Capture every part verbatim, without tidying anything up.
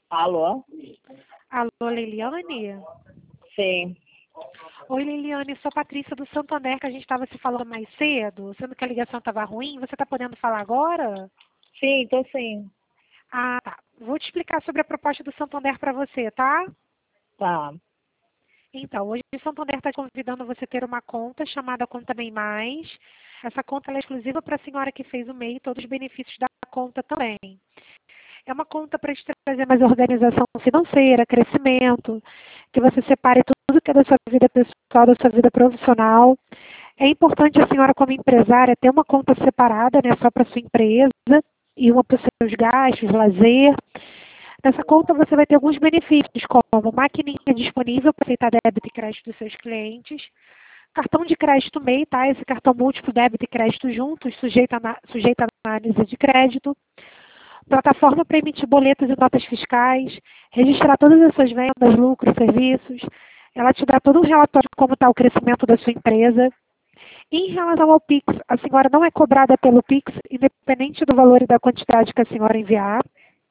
Alô? Alô, Liliane? Sim. Oi, Liliane, sou a Patrícia do Santander, que a gente estava se falando mais cedo, sendo que a ligação estava ruim. Você está podendo falar agora? Sim, tô sim. Ah, tá. Vou te explicar sobre a proposta do Santander para você, tá? Tá. Então, hoje o Santander está convidando você a ter uma conta chamada Conta Bem Mais. Essa conta ela é exclusiva para a senhora que fez o M E I e todos os benefícios da conta também. É uma conta para te trazer mais organização financeira, crescimento, que você separe tudo que é da sua vida pessoal, da sua vida profissional. É importante a senhora, como empresária, ter uma conta separada, né, só para sua empresa e uma para os seus gastos, lazer. Nessa conta você vai ter alguns benefícios, como maquininha disponível para aceitar débito e crédito dos seus clientes, cartão de crédito M E I, tá? Esse cartão múltiplo débito e crédito juntos, sujeito a, sujeito a análise de crédito, plataforma para emitir boletos e notas fiscais, registrar todas as suas vendas, lucros, serviços. Ela te dá todo um relatório de como está o crescimento da sua empresa. Em relação ao Pix, a senhora não é cobrada pelo Pix, independente do valor e da quantidade que a senhora enviar.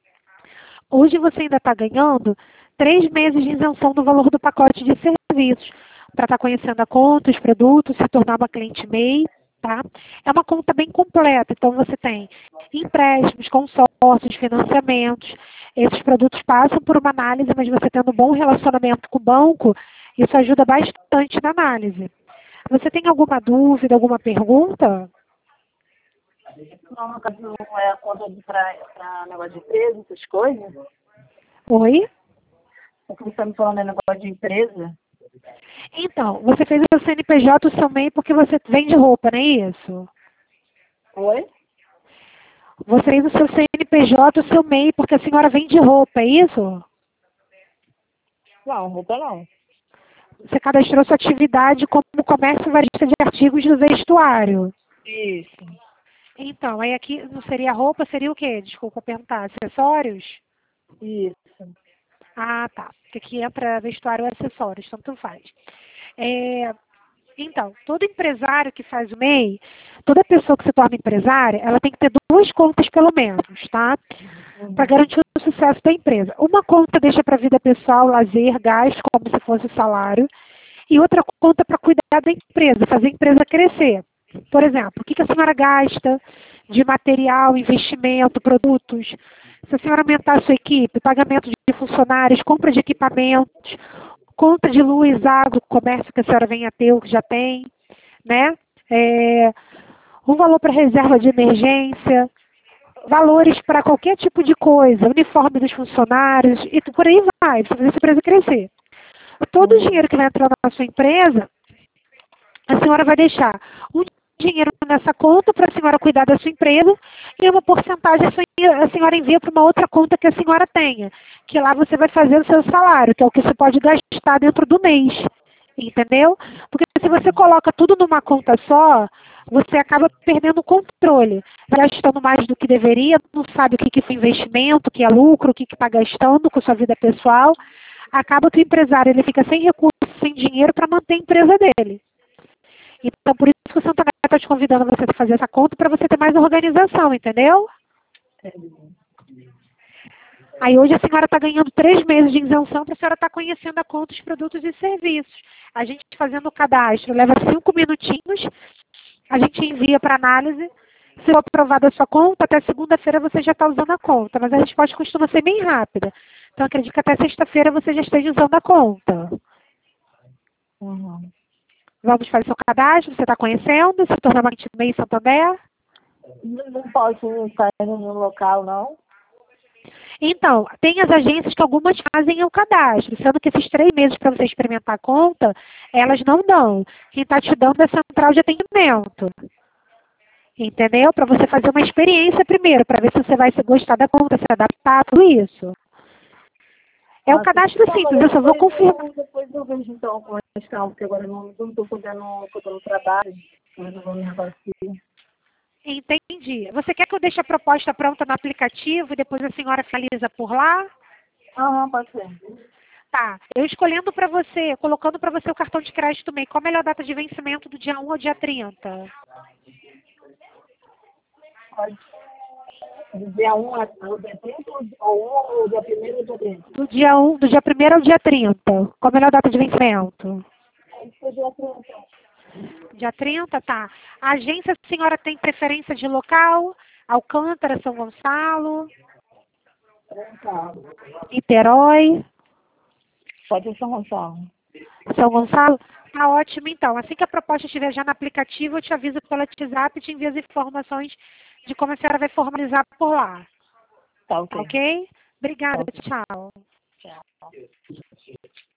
Hoje você ainda está ganhando três meses de isenção do valor do pacote de serviços, para estar conhecendo a conta, os produtos, se tornar uma cliente M E I, tá? É uma conta bem completa, então você tem empréstimos, consórcios, financiamentos. Esses produtos passam por uma análise, mas você tendo um bom relacionamento com o banco, isso ajuda bastante na análise. Você tem alguma dúvida, alguma pergunta? Não, no caso não é a conta de pra, pra negócio de empresa, essas coisas? Oi? O que você está me falando é negócio de empresa? Então, você fez o seu C N P J, o seu M E I, porque você vende roupa, não é isso? Oi? Você fez o seu C N P J, o seu M E I, porque a senhora vende roupa, é isso? Não, roupa não. Você cadastrou sua atividade como comércio varista de artigos do vestuário. Isso. Então, aí aqui não seria roupa, seria o quê? Desculpa perguntar. Acessórios? Isso. Ah, tá. Porque aqui entra vestuário ou acessórios, tanto faz. É, então, todo empresário que faz o M E I, toda pessoa que se torna empresária, ela tem que ter duas contas pelo menos, tá? Para Uhum. garantir o sucesso da empresa. Uma conta deixa para vida pessoal, lazer, gasto, como se fosse salário, e outra conta para cuidar da empresa, fazer a empresa crescer. Por exemplo, o que que a senhora gasta de material, investimento, produtos? Se a senhora aumentar a sua equipe, pagamento de funcionários, compra de equipamentos, conta de luz, água, comércio que a senhora venha a ter, ou que já tem, né? É, um valor para reserva de emergência, valores para qualquer tipo de coisa, uniforme dos funcionários, e por aí vai, para fazer essa empresa crescer. Todo o Uhum. dinheiro que vai entrar na sua empresa, a senhora vai deixar um dinheiro nessa conta para a senhora cuidar da sua empresa e uma porcentagem a senhora envia para uma outra conta que a senhora tenha, que lá você vai fazer o seu salário, que é o que você pode gastar dentro do mês, entendeu? Porque se você coloca tudo numa conta só, você acaba perdendo o controle, gastando mais do que deveria, não sabe o que que foi investimento, o que é lucro, o que que está gastando com sua vida pessoal, acaba que o empresário ele fica sem recursos, sem dinheiro para manter a empresa dele. Então, por isso que o Santander está te convidando a você a fazer essa conta para você ter mais organização, entendeu? Entendi. Aí hoje a senhora está ganhando três meses de isenção para a senhora estar conhecendo a conta, os produtos e serviços. A gente fazendo o cadastro leva cinco minutinhos, a gente envia para análise. Se for aprovada a sua conta, até segunda-feira você já está usando a conta, mas a resposta costuma ser bem rápida. Então acredito que até sexta-feira você já esteja usando a conta. Uhum. Vamos fazer seu cadastro, você está conhecendo, se tornar uma cliente do M E I Santander? Não, não posso estar indo no local, não? Então, tem as agências que algumas fazem o cadastro, sendo que esses três meses para você experimentar a conta, elas não dão. Quem está te dando é a central de atendimento. Entendeu? Para você fazer uma experiência primeiro, para ver se você vai se gostar da conta, se adaptar, tudo isso. É o Ah, sim. cadastro Não, simples, mas eu só vou depois confirmar. eu, depois eu vejo então com mais calma, porque agora eu não estou podendo, eu tô no trabalho, mas eu vou me negócio. Entendi. Você quer que eu deixe a proposta pronta no aplicativo e depois a senhora finaliza por lá? Ah, pode ser. Tá. Eu escolhendo para você, colocando para você o cartão de crédito M E I, qual a melhor data de vencimento do dia um ao dia trinta? Pode. Do dia um ao dia trinta, ou um, do dia primeiro ao dia trinta? Do dia um, do dia primeiro ao dia trinta. Qual a melhor data de vencimento? Foi dia trinta. Dia trinta, tá. A agência, a senhora tem preferência de local? Alcântara, São Gonçalo, Gonçalo. Niterói, Pode ser São Gonçalo. São Gonçalo? Tá ótimo, então. Assim que a proposta estiver já no aplicativo, eu te aviso pelo WhatsApp e te envio as informações de como a senhora vai formalizar por lá. Tá ok. Ok? Obrigada, Tá ok. tchau. Tchau.